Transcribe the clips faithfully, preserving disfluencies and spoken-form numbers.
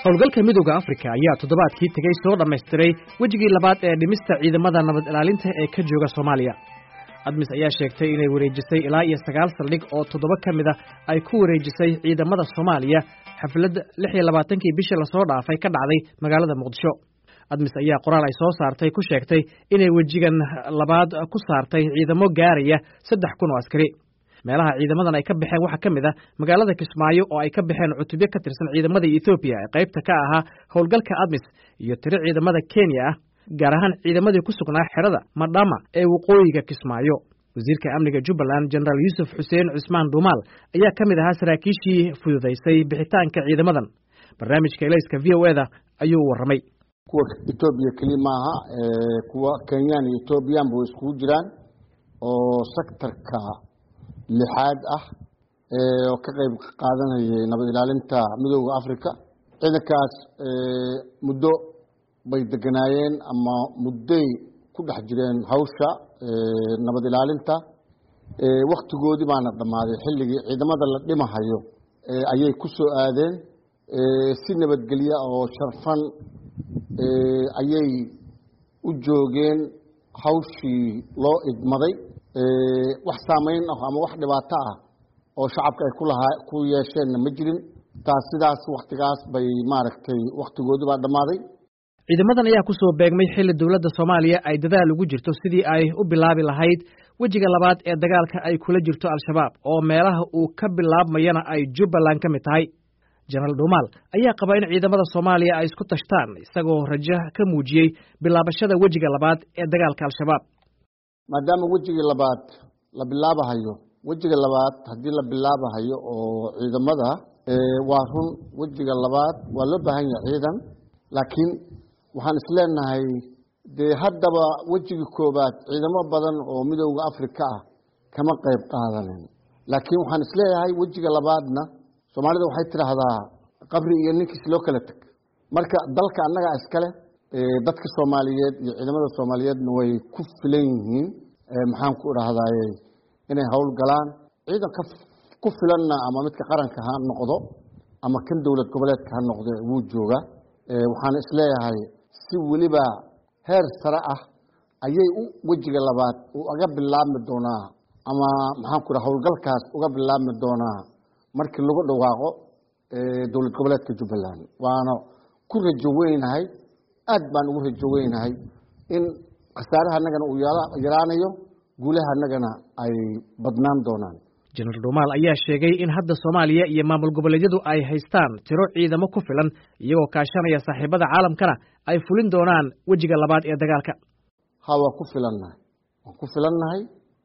howlgalka midowga Afrika ayaa toddobaadkii tagay soo dhameystiray wajigii labaad ee dhimista ciidamada nabad ilaalinta ee ka jooga Soomaaliya. ADMIS ayaa sheegtay inay wareejisay ilaa iyo sagaal saldhig oo toddoba ka mid ah ay ku wareejisay ciidamada Soomaaliya xaflad lix iyo labaatankii bishii la soo dhaafay ka dhacday magaalada Muqdisho. ADMIS ayaa qoraal ay soo saartay ku sheegtay inay wajigan labaad ku saartay ciidamo gaaraya saddex kun oo askari. meelaha ciidamadan ay ka baxeen waxa kamid ah magaalada Kismaayo oo ay ka baxeen cutubyo ka tirsan ciidamada Ethiopia ee qaybta ka ahaa howlgalka ADMIS iyo tiro ciidamada Kenya ah gaar ahaan ciidamadii ku sugnaa xerada Madama ee waqooyiga Kismaayo. wasiirka amniga Jubbaland General Yusuf Hussein Cusmaan Dumal ayaa kamid ahaa saraakiishii fududeysay bixitaanka ciidamadan. barnaamijka Ilayska V O A da ayuu waramay. kuwa Ethiopia kalima aha ee kuwa Kenya iyo Ethiopia buu isku jiraan oo sektorka lixaad ah ee oo ka qayb qaadanayay nabad ilaalinta midowga Afrika. ciidankaas ee muddo bay deganaayeen ama mudday ku dhex jireen hawsha ee nabad ilaalinta ee waqtigoodii baana dhamaaday xilligii ciidamada la dhimahayo ee ayay ku soo aadeen ee si nabadgelyo oo sharfan ee ayay u joogeen hawshii loo idmaday ee wax saameyn ah ama wax dhibaato ah oo shacabka ay ku lahaa ku yeesheen ma jirin. taas sidaas waqtigaas bay maaragtay waqtigoodii baa dhamaaday. ciidamadan ayaa ku soo beegmay xilli dawladda Soomaaliya ay dadaal ugu jirto sidii ay u bilaabi lahayd wajiga labaad ee dagaalka ay kula jirto Al-Shabaab oo meelaha uu ka bilaabmayana ay Jubbaland ka mid tahay. General Dumal ayaa qaba in ciidamada Soomaaliya ay isku tashtaan isagoo rajo ka muujiyay bilaabashada wajiga labaad ee dagaalka Al-Shabaab. maadaama wajiga labaad la bilaabahayo wajiga labaad hadii la bilaabahayo oo ciidamada ee waa run wajiga labaad waa loo baahan yahay ciidan laakiin waxaan isleenahay de haddaba wajiga koobaad ciidamo badan oo midowga Afrika ah kama qayb qaadaneen laakiin waxaan isleeyahay wajiga labaadna Soomaalida waxay tiraahdaa qabri iyo ninkiis loo kala tag. marka dalka annaga iskale ee dadka Soomaaliyeed iyo ciidamada Soomaaliyeedna way ku filan yihiin ee maxaan ku raahdaayay inay hawl galaan ciidanka ku filanna ama midka qaranka ha noqdo ama kan dawlad goboleedka ha noqdo wuu jooga. ee waxaan isleeyahay si waliba heer sare ah ayay u wajiga labaad uga bilaabmi doonaa ama maxaan ku raahdaa hawlgalkaas uga bilaabmi doonaa markii lagu dhawaaqo ee dawlad goboleedka Jubbaland. waana ku rajo weynahay aad baan ugu rajo weynahay in khasaaraha annagana uu yaraanayo guulaha annagana ay badnaan doonaan. General Dumal ayaa sheegay in hadda Soomaaliya iyo maamul goboleedyadu ay haystaan tiro ciidamo ku filan iyagoo kaashanaya saaxiibada caalamkana ay fulin doonaan wajiga labaad ee dagaalka. ha waa ku filannahay waan ku filannahay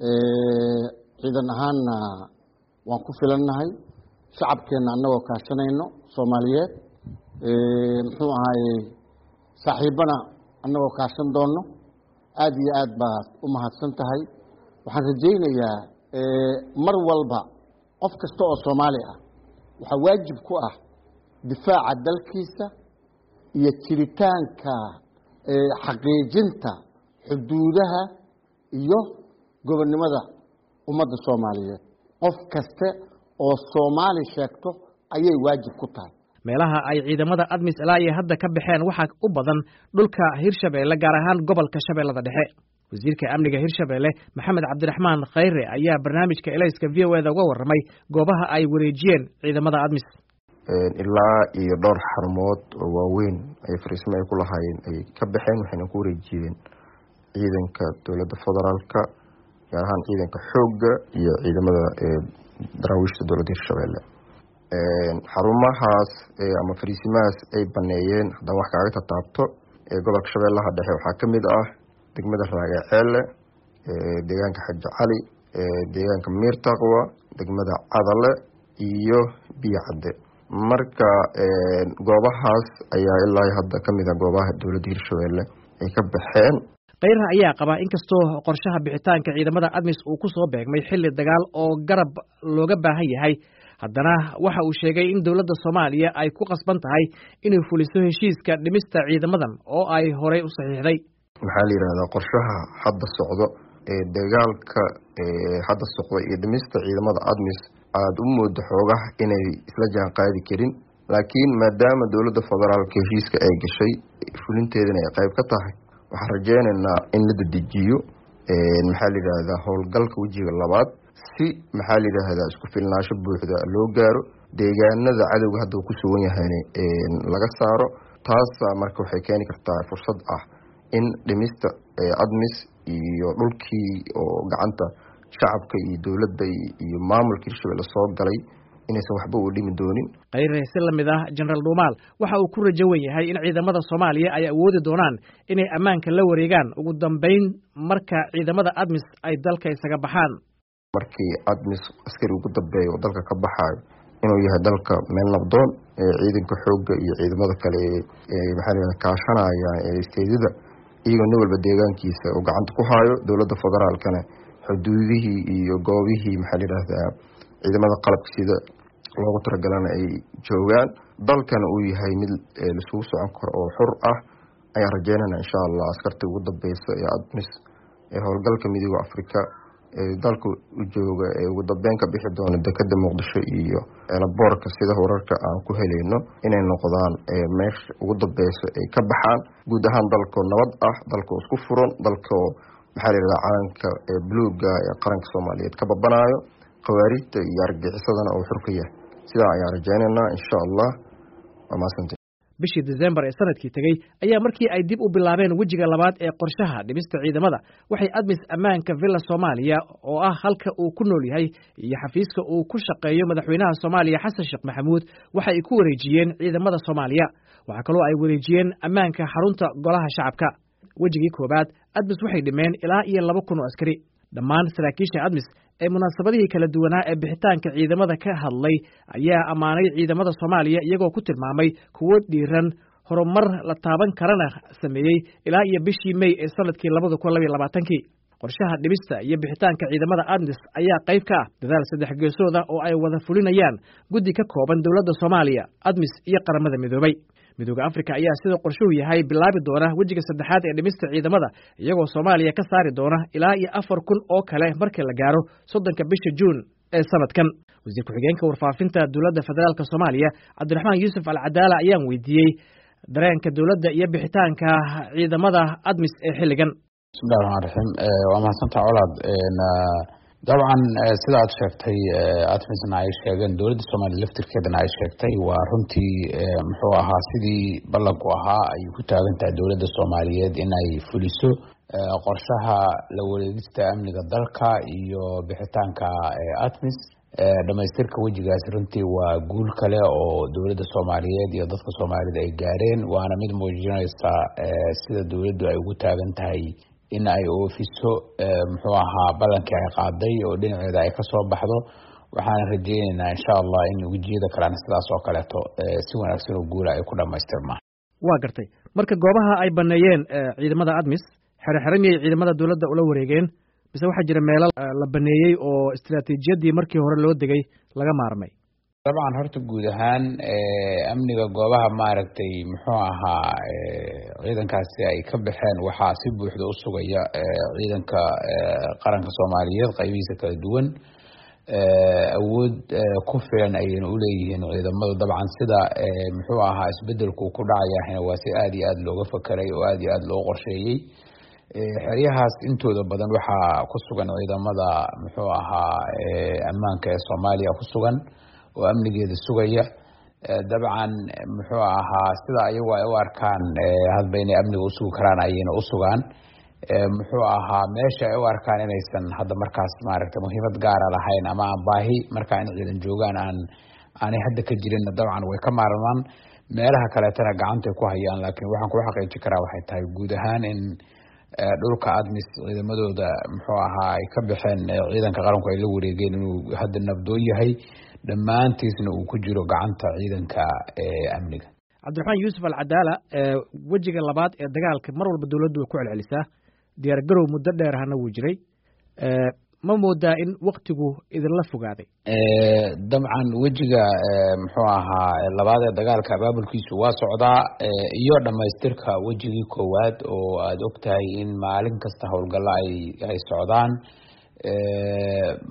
ee ciidan ahaanna waan ku filannahay shacabkeena annagoo kaashanayno Soomaaliyeed ee muxuu ahaayay saaxiibana annagoo kaashan doono. aad iyo aad baad u mahadsan tahay. waxaan rajaynayaa ee mar walba qof kasta oo Soomaali ah waxa waajib ku ah difaaca dalkiisa iyo jiritaanka ee xaqiijinta xuduudaha iyo gobonnimada ummadda Soomaaliyeed. qof kasta oo Soomaali sheegto ayay waajib ku tahay. meelaha ay ciidamada ADMIS ilaa iyo hadda ka baxeen waxa u badan dhulka Hirshabeelle gaar ahaan gobolka Shabeellada Dhexe. wasiirka amniga Hirshabeelle Maxamed Cabdiraxmaan Khayre ayaa barnaamijka Ilayska V O A da uga waramay goobaha ay wareejiyeen ciidamada ADMIS. ilaa iyo dhowr xarumood oo waaweyn ay fariismo ay ku lahaayeen ay ka baxeen waxayna ku wareejiyeen ciidanka dawladda federaalka gaar ahaan ciidanka xoogga iyo ciidamada daraawiishta dawladda Hirshabeelle. xarumahaas ama fariisimahaas ay baneeyeen haddaan wax kaaga taabto ee gobolka Shabeellaha Dhexe waxaa ka mid ah degmada Raagaceelle, deegaanka Xaji Cali, deegaanka Miirtaqwa, degmada Cadale iyo Biyacadde. marka goobahaas ayaa ilaa hadda ka mid ah goobaha dawladda Hirshabeelle ay ka baxeen. Khayre ayaa qaba inkastoo qorshaha bixitaanka ciidamada ADMIS uu ku soo beegmay xilli dagaal oo garab looga baahan yahay haddana waxa uu sheegay in dawladda Soomaaliya ay ku qasban tahay inay fuliso heshiiska dhimista ciidamadan oo ay horey u saxiixday. maxaa la yiraahdaa qorshaha hadda socdo ee dagaalka ee hadda socdo iyo dhimista ciidamada ADMIS aad u moodo xoogaha inay isla jaan qaadi karin laakiin maadaama dowladda federaalka heshiiska ay gashay fulinteedana ay qayb ka tahay waxaan rajeynaynaa in la dedejiyo maxaa la yidhaahdaa howlgalka wejiga labaad si maxaa la yidhaahdaa isku filnaansho buuxda loo gaaro deegaanada cadowga hadda uu ku sugan yahayna laga saaro taasa marka waxay keeni kartaa fursad ah in dhimista admis iyo dhulkii oo gacanta shacabka iyo dowladda iyo maamulka hirshabelle soo galay inaysan waxba u dhimi doonin. Khayre si lamid ah General Dhuumaal waxa uu ku rajo weyn yahay in ciidamada Soomaaliya ay awoodi doonaan inay ammaanka la wareegaan ugu dambeyn marka ciidamada admis ay dalka isaga baxaan. Markii admis askari ugu dambeeyo dalka ka baxayo inuu yahay dalka meel nabdoon ee ciidanka xoogga iyo ciidamada kale ee maxaa la yiraahdaa kaashanaya ee isteedada iyagoo nin walba deegaankiisa uu gacanta ku hayo dowladda federaalkana xuduudihii iyo goobihii maxaa la yiraahdaa ciidamada qalabka sida loogu talagalana ay joogaan dalkana uu yahay mid la isugu socon karo oo xur ah ayaan rajeynaynaa insha allah askarta ugu dambeysa ee admis ee howlgalka midowga Afrika ee dalka u jooga ee ugu dambeyn ka bixi doona dekedda Muqdisho iyo eelaboorka sida wararka aan ku helayno inay noqdaan meesha ugu dambeysa ay ka baxaan guud ahaan dalka nabad ah dalka isku furan dalka maxaa la yiraahdaa calanka ee buluuga ee qaranka Soomaaliyeed ka babanayo qawaariidta iyo argagixisadana oo xurka yahay sida ayaan rajeynaynaa insha Allah waa maasanta. Bishii December ee sanadkii tagay ayaa markii ay dib u bilaabeen wejiga labaad ee qorshaha dhimista ciidamada waxay admis ammaanka Villa Soomaaliya oo ah halka uu ku nool yahay iyo xafiiska uu ku shaqeeyo madaxweynaha Soomaaliya Xasan Sheekh Maxamuud waxa ay ku wareejiyeen ciidamada Soomaaliya waxa kale oo ay wareejiyeen ammaanka xarunta golaha shacabka. Wejigii koobaad admis waxay dhimeen ilaa iyo laba kun oo askari. Dhammaan saraakiisha admis ee munaasabadihii kala duwanaa ee bixitaanka ciidamada ka hadlay ayaa ammaanay ciidamada Soomaaliya iyagoo ku tilmaamay kuwo dhiiran horumar la taaban karana sameeyay ilaa iyo bishii May ee sanadkii laba kun iyo laba iyo labaatan. Qorshaha dhimista iyo bixitaanka ciidamada admis ayaa qayb ka ah dadaal saddex geesooda oo ay wada fulinayaan guddi ka kooban dowladda Soomaaliya, admis iyo qaramada midoobay. Midowga Afrika ayaa sida qorshuhu yahay bilaabi doona wejiga saddexaad ee dhimista ciidamada iyagoo Soomaaliya ka saari doona ilaa iyo afar kun oo kale markii la gaaro soddonka bisha Juun ee sanadkan. Wasiir ku-xigeenka warfaafinta dowladda federaalka Soomaaliya Cabdiraxmaan Yuusuf Al-Cadaala ayaan weydiiyey dareenka dowladda iyo bixitaanka ciidamada admis ee xilligan. Bismillaahi Rahmaani Rahiim. Waa mahadsantahay Colaad. dabcan sida aad sheegtay admisna ay sheegeen dowladda Soomaaliya laftirkeedana ay sheegtay waa runtii muxuu ahaa sidii ballanku ahaa ay ku taagan tahay dowladda Soomaaliyeed in ay fuliso qorshaha la wareegista amniga dalka iyo bixitaanka admis dhamaystirka wejigaas runtii waa guul kale oo dowladda Soomaaliyeed iyo dadka Soomaaliyeed ay gaareen waana mid muujinaysa sida dowladdu ay ugu taagan tahay in ay oofiso muxuu ahaa balankii ay qaaday oo dhinaceeda ay ka soo baxdo waxaan rajeynaynaa insha Allah in wajiyada kale sidaas oo kaleeto si wanaagsan oo guul ay ku dhameystirmaan. Waa gartay marka goobaha ay baneeyeen ciidamada admis xirxiranay ciidamada dowladda ula wareegeen bise waxa jira meelo la baneeyay oo istiraatiijiyadii markii hore loo degay laga maarmay. dabcan horta guud ahaan amniga goobaha maaragtay muxuu ahaa ciidankaasi ay ka baxeen waxaa si buuxda u sugaya ciidanka qaranka Soomaaliyeed qaybihiisa kala duwan awood ku filan ayayna u leeyihiin ciidamada dabcan sida muxuu ahaa isbedelku ku dhacayahayna waa si aad iyo aad looga fakaray oo aad iyo aad loo qorsheeyay xeryahaas intooda badan waxaa ku sugan ciidamada muxuu ahaa ammaanka ee Soomaaliya ku sugan oo amnigeeda sugaya dabcan muxuu ahaa sida ayagu ay u arkaan hadba inay amniga u sugi karaan ayayna u sugaan muxuu ahaa meesha ay u arkaan inaysan hadda markaas maaragtay muhiimad gaara lahayn ama aan baahi markaa in ciidan joogaan aan aanay hadda ka jirin dabcan way ka maarmaan meelaha kaleetana gacantay ku hayaan laakiin waxaan ku xaqiijin karaa waxay tahay guud ahaan in dhulka admis ciidamadooda muxuu ahaa ay ka baxeen ciidanka qaranku ay la wareegeen inuu hadda nabdoon yahay dhammaantiisna uu ku jiro gacanta ciidanka amniga. Cabdiraxmaan Yuusuf Al-Cadaala wejiga labaad ee dagaalka mar walba dowladdu ku celcelisaa diyaar garow muddo dheer ahna wuu jiray ma moodaa in waqtigu idinla fogaaday. dabcan wejiga muxuu ahaa labaad ee dagaalka abaabulkiisu waa socdaa iyo dhamaystirka wejigii koowaad oo aad ogtahay in maalin kasta howlgalla ay ay socdaan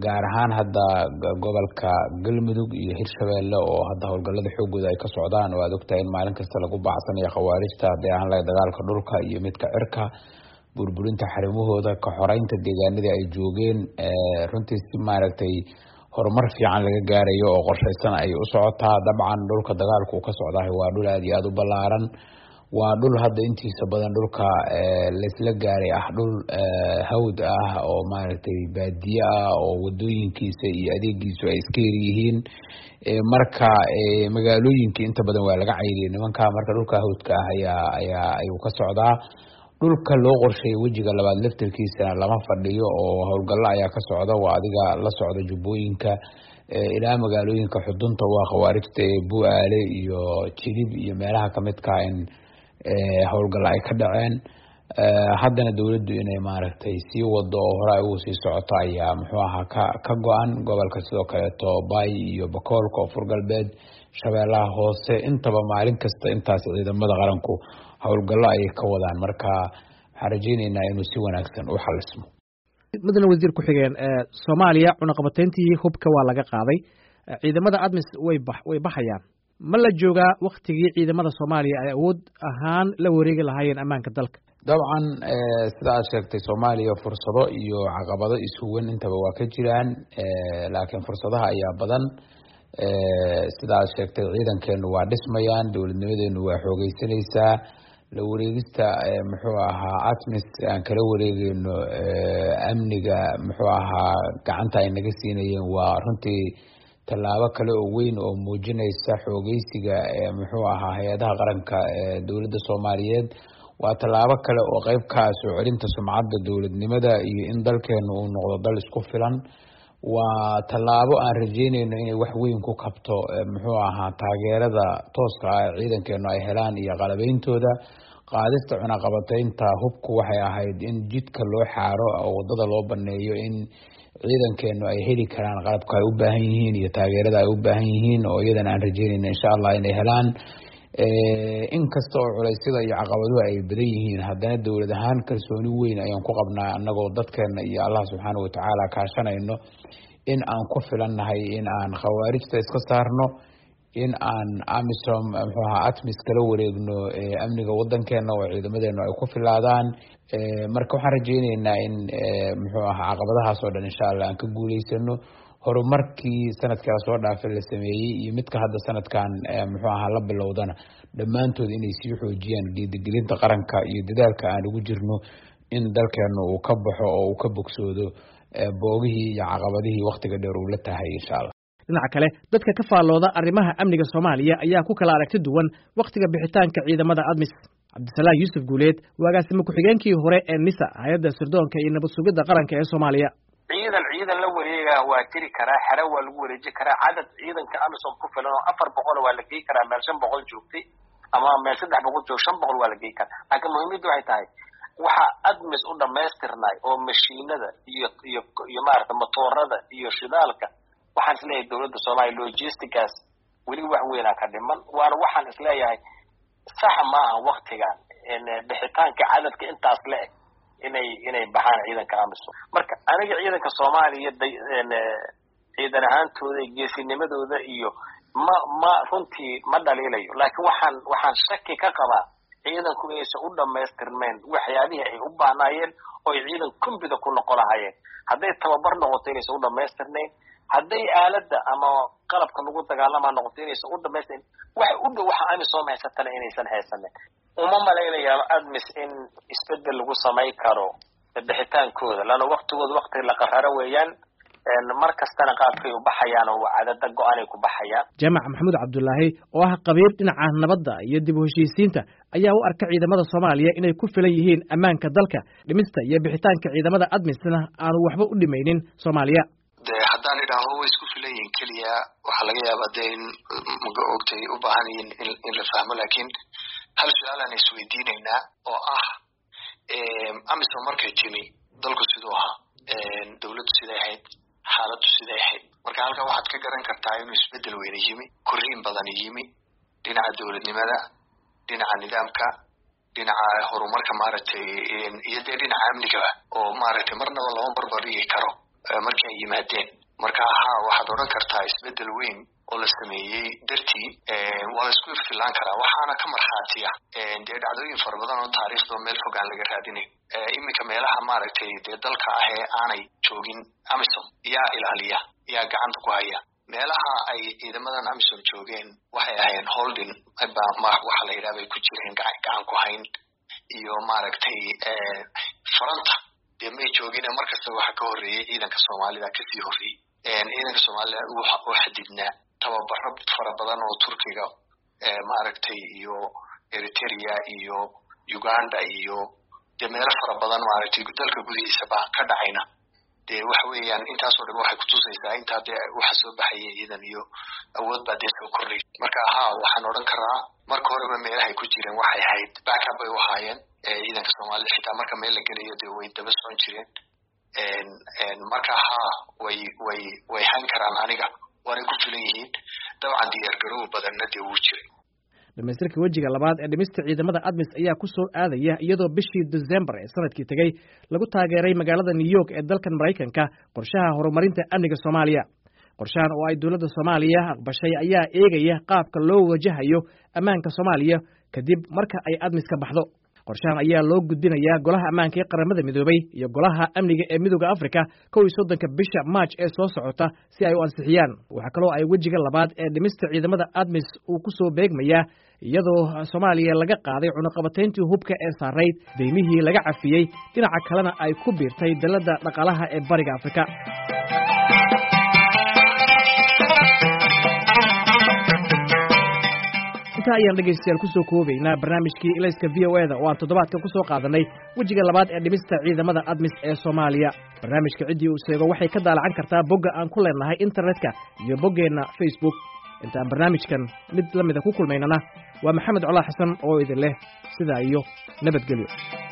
gaar ahaan hadda gobolka Galmudug iyo Hirshabeelle oo hadda howlgallada xoogooda ay ka socdaan oo aad ogtahay in maalin kasta lagu baacsanayo khawaarijta hadday ahaan lahayd dagaalka dhulka iyo midka cirka burburinta xarimahooda ka xoreynta deegaanadii ay joogeen runtii si maaragtay horumar fiican laga gaarayo oo qorshaysan ay u socotaa. dabcan dhulka dagaalku uu ka socdahay waa dhul aad iyo aad u ballaaran, waa dhul hadda intiisa badan dhulka laysla gaaray ah dhul hawd ah oo maaragtay baadiye ah oo wadooyinkiisa iyo adeegiisu ay iska yar yihiin. marka magaalooyinka inta badan waa laga cayriyay nimanka, marka dhulka hawdka ah ayaa ayaa ayuu ka socdaa. dhulka loo qorsheeyay wejiga labaad laftarkiisana lama fadhiyo oo howlgallo ayaa ka socda. waa adiga la socda jubbooyinka ilaa magaalooyinka xudunta waa khawaarijta ee Bu'aale iyo Jilib iyo meelaha kamidka in howlgallo ay ka dhaceen. haddana dawladdu inay maaragtay sii wado oo hore ay ugu sii socoto ayaa muxuu ahaa ka ka go-an. gobolka sidoo kaleeto Bay iyo Bakool, Koonfur Galbeed, Shabeellaha Hoose intaba maalin kasta intaas ciidamada qaranku howlgallo ay ka wadaan. marka waxaan rajaynaynaa inuu si wanaagsan u xalismo. mudane wasiir ku-xigeen, Soomaaliya cunaqabatayntii hubka waa laga qaaday, ciidamada ADMIS way bax way baxayaan. ma la joogaa waktigii ciidamada Soomaaliya ay awood ahaan la wareegi lahaayeen ammaanka dalka? dabcan sida aad sheegtay Soomaaliya fursado iyo caqabado isuwan intaba waa ka jiraan, laakiin fursadaha ayaa badan. sida aad sheegtay ciidankeenu waa dhismayaan, dowladnimadeenu waa xoogeysanaysaa. la wareegista muxuu ahaa ADMIS aan kala wareegayno amniga muxuu ahaa gacanta ay naga siinayeen waa runtii tallaabo kale oo weyn oo muujinaysa xoogeysiga muxuu ahaa hay-adaha qaranka ee dowladda Soomaaliyeed. waa tallaabo kale oo qayb ka ah soo celinta sumcadda dowladnimada iyo in dalkeenu uu noqdo dal isku filan. waa tallaabo aan rajeynayno inay wax weyn ku kabto muxuu ahaa taageerada tooska ah ciidankeenu ay helaan iyo qalabeyntooda. qaadista cunaqabataynta hubku waxay ahayd in jidka loo xaaro oo wadada loo baneeyo in ciidankeenu ay heli karaan qalabka ay u baahan yihiin iyo taageerada ay u baahan yihiin, oo iyadana aan rajeynayno insha Allah inay helaan. inkasta oo culeysyada iyo caqabaduhu ay badan yihiin, haddana dowlad ahaan kalsooni weyn ayaan ku qabnaa annagoo dadkeena iyo Allah subxaanahu wa tacaala kaashanayno in aan ku filannahay in aan khawaarijta iska saarno, in aan AMISOM muxuu ahaa ADMIS kala wareegno amniga wadankeena oo ciidamadeenu ay ku filaadaan. marka waxaan rajaynaynaa in muxuu ahaa caqabadahaas oo dhan insha Allah aan ka guuleysano. horumarkii sanadkaa soo dhaafay la sameeyey iyo midka hadda sanadkan muxuu ahaa la bilowdana dhammaantood inay sii xoojiyaan dhiirigelinta qaranka iyo dadaalka aan ugu jirno in dalkeenu uu ka baxo oo uu ka bogsoodo boogihii iyo caqabadihii waqtiga dheer uu la tahay insha Allah. dhinaca kale, dadka ka faallooda arrimaha amniga Soomaaliya ayaa ku kala aragti duwan waqtiga bixitaanka ciidamada ADMIS. Cabdisalaam Yuusuf Guuleed waa agaasimo ku-xigeenkii hore ee NISA, hay'adda sirdoonka iyo nabad sugidda qaranka ee Soomaaliya. ciidan ciidan la wareega waa jiri karaa, xero waa lagu wareeji karaa, cadad ciidanka AMISOM ku filan oo afar boqol waa la geey karaa meel shan boqol joogtay ama meel saddex boqol joog shan boqol waa la geey karaa. laakiin muhiimaddu waxay tahay waxa ADMIS u dhamaystirnay oo mashiinada iyo iyo iyo maaragta matoorada iyo shidaalka. waxaan isleeyahay dowladda Soomaaliya logistics weli wax weyn ka dhiman. waana waxaan isleeyahay sax ma aha waqtigan in bixitaanka cadadka intaas la eg inay inay baxaan ciidanka AMISOM. marka aniga ciidanka Soomaaliya ciidan ahaantooda geesinimadooda iyo ma ma runtii ma dhaliilayo, laakiin waxaan waxaan shaki ka qabaa ciidanku inaysan u dhamaystirmeen waxyaabihii ay u baahnaayeen oo ay ciidan kumbida ku noqon lahaayeen. hadday tababar noqoto inaysan u dhamaystirnayn, hadday aaladda ama qalabka lagu dagaalama noqoto inaysan u dhamaystirnayn, wax u dhow waxa AMISOM haysatana inaysan haysanin. uma malaynayaa ADMIS in isbedel lagu samay karo bixitaankooda, lana waqtigooda waqti la qararo weeyaan. mar kastana qaabkay u baxayaan oo cadada go-aan ay ku baxayaan. Jaamac Maxamuud Cabdullaahi oo ah qabiir dhinaca nabadda iyo dib u heshiisiinta ayaa u arka ciidamada Soomaaliya inay ku filan yihiin ammaanka dalka, dhimista iyo bixitaanka ciidamada ADMISna aanu waxba u dhimaynin Soomaaliya. haddaan idhaaho way isku filan yihiin keliya waxaa laga yaabaa dee in maga ogtay u baahan yihiin in la fahmo, laakiin hal su-aal aan isweydiinaynaa oo ah AMISOM markay timi dalku siduu ahaa, dowladdu siday ahayd, xaaladdu siday ahayd. marka halkaa waxaad ka garan kartaa inuu isbedel weyne yimi, korriin badan yimi dhinaca dowladnimada, dhinaca nidaamka, dhinaca horumarka maaragtay iyo dee dhinaca amnigaba oo maaragtay marnaba lama barbardhigi karo markii ay yimaadeen marka haa waxaad odhan kartaa isbeddel weyn oo la sameeyey dartii waa la isku irfilaan karaa waxaana ka markhaatiya dee dhacdooyin fara badan oo taariikhda meel fog aan laga raadinayn iminka meelaha maaragtay dee dalka ah ee aanay joogin amisom yaa ilaaliya yaa gacanta ku haya meelaha ay ciidamadan amisom joogeen waxay ahayn holding waxa la yidhaha bay ku jireen gacan ku hayn iyo maaragtay faranta dee may joogin markasta waxa ka horreeyey ciidanka soomaalida kasii horreeyey ciidanka soomaalida u xadidnaa tababaro fara badan oo turkiga maaragtay iyo eritrea iyo uganda iyo dee meelo fara badan maaragtay dalka gudihiisa baa ka dhacayna dee waxa weeyaan intaasoo dhan waxay kutusaysaa intaa dee waxa soo baxaya ciidan iyo awood baa dee soo kordhay marka haa waxaan odhan karaa marka horeba meelahay ku jireen waxay ahayd backup bay u ahaayeen ciidanka soomaalida xitaa marka meel la gelayo dee way daba socon jireen marka haa way way way han karaan aniga waanay ku filan yihiin dabcan diyaargarow badanna dee wuu jiray dhamaystirka wejiga labaad ee dhimista ciidamada admis ayaa ku soo aadaya iyadoo bishii December ee sanadkii tagay lagu taageeray magaalada New York ee dalkan Mareykanka qorshaha horumarinta amniga Soomaaliya qorshahan oo ay dawladda Soomaaliya aqbashay ayaa eegaya qaabka loo wajahayo ammaanka Soomaaliya kadib marka ay admis ka baxdo qorshahan ayaa loo gudbinayaa golaha ammaanka ee qaramada midoobay iyo golaha amniga ee midowga Afrika kow iyo soddonka bisha March ee soo socota si ay u ansixiyaan waxa kale oo ay wejiga labaad ee dhimista ciidamada admis uu ku soo beegmaya iyadoo Soomaaliya laga qaaday cunaqabatayntii hubka ee saareyd deymihii laga cafiyey dhinaca kalena ay ku biirtay dalada dhaqaalaha ee bariga Afrika ayaan dhegeystayaal ku soo koobaynaa barnaamijkii ilayska V O A da oo aan toddobaadkan ku soo qaadanay wejiga labaad ee dhimista ciidamada admis ee Soomaaliya barnaamijka cidii uu sheego waxay ka daalacan kartaa bogga aan ku leenahay internetka iyo boggeena Facebook intaan barnaamijkan mid lamida ku kulmaynana waa Maxamed Colaal Xasan oo idin leh sidaa iyo nabadgelyo